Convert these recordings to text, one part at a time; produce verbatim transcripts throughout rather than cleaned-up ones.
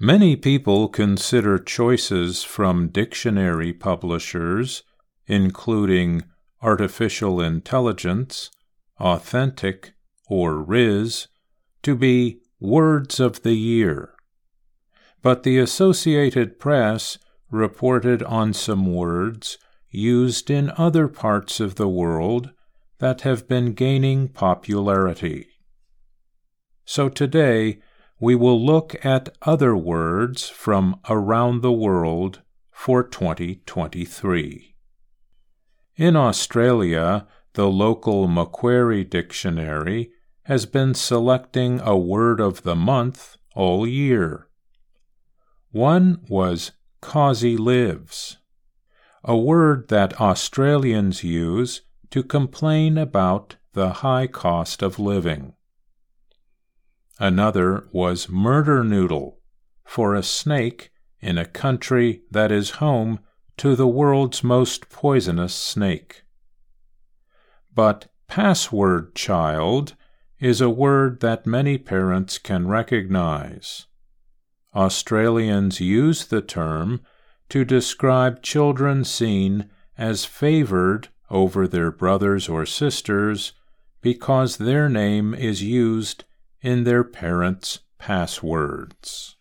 Many people consider choices from dictionary publishers, including Artificial Intelligence, Authentic, or Riz, to be words of the year. But the Associated Press reported on some words used in other parts of the world that have been gaining popularity. So today, we will look at other words from around the world for twenty twenty-three. In Australia, the local Macquarie Dictionary has been selecting a word of the month all year. One was "cosy lives," a word that Australians use to complain about the high cost of living. Another was murder noodle, for a snake in a country that is home to the world's most poisonous snake. But password child is a word that many parents can recognize. Australians use the term to describe children seen as favored over their brothers or sisters because their name is used in their parents' passwords.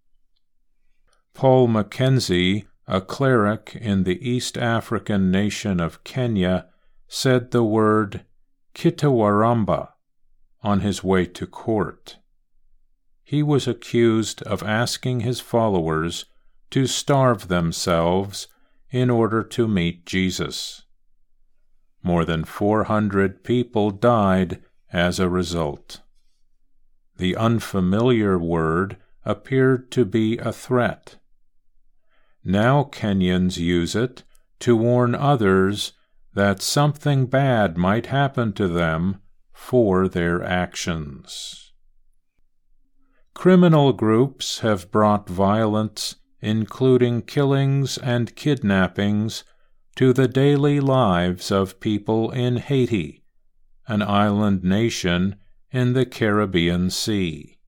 Paul Mackenzie, a cleric in the East African nation of Kenya, said the word "kitawaramba" on his way to court. He was accused of asking his followers to starve themselves in order to meet Jesus. More than four hundred people died as a result. The unfamiliar word appeared to be a threat. Now Kenyans use it to warn others that something bad might happen to them for their actions. Criminal groups have brought violence, including killings and kidnappings, to the daily lives of people in Haiti, an island nation in the Caribbean Sea.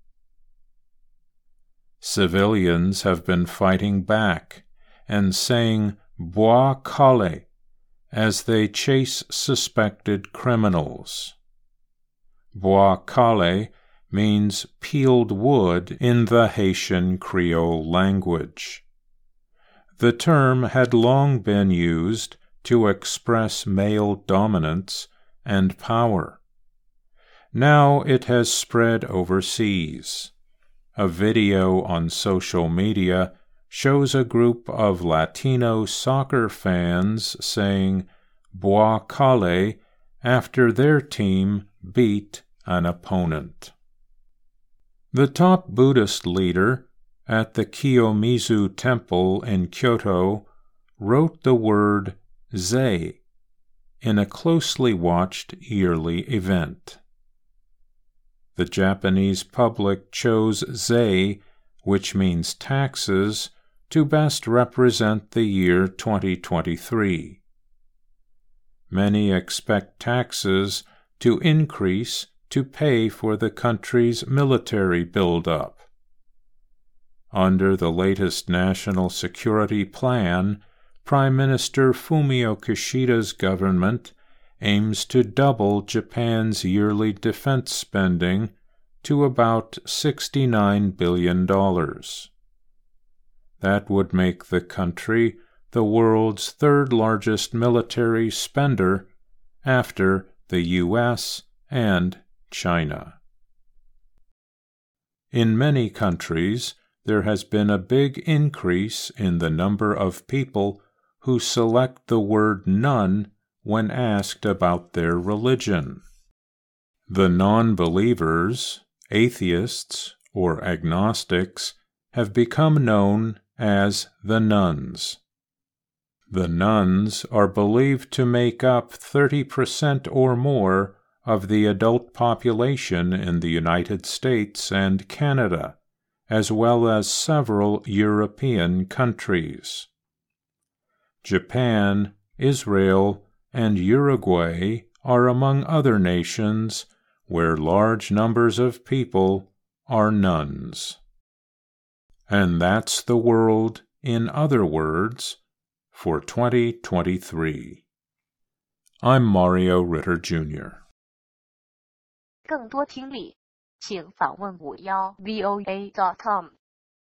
Civilians have been fighting back and saying "bois calle" as they chase suspected criminals. Bois calle means peeled wood in the Haitian Creole language. The term had long been used to express male dominance and power. Now it has spread overseas. A video on social media shows a group of Latino soccer fans saying "bois calle" after their team beat an opponent. The top Buddhist leader at the Kiyomizu Temple in Kyoto wrote the word "zei" in a closely watched yearly event. The Japanese public chose "zei," which means taxes, to best represent the year twenty twenty-three. Many expect taxes to increase to pay for the country's military buildup. Under the latest national security plan, Prime Minister Fumio Kishida's government aims to double Japan's yearly defense spending to about sixty-nine billion dollars. That would make the country the world's third-largest military spender after the U S and China. In many countries, there has been a big increase in the number of people who select the word "none" when asked about their religion. The non-believers, atheists, or agnostics have become known as the nones. The nones are believed to make up thirty percent or more of the adult population in the United States and Canada, as well as several European countries. Japan, Israel, and Uruguay are among other nations where large numbers of people are nones. And that's the world in other words for twenty twenty-three. I'm Mario Ritter Junior 更多听力，请访问五幺 V O A dot com。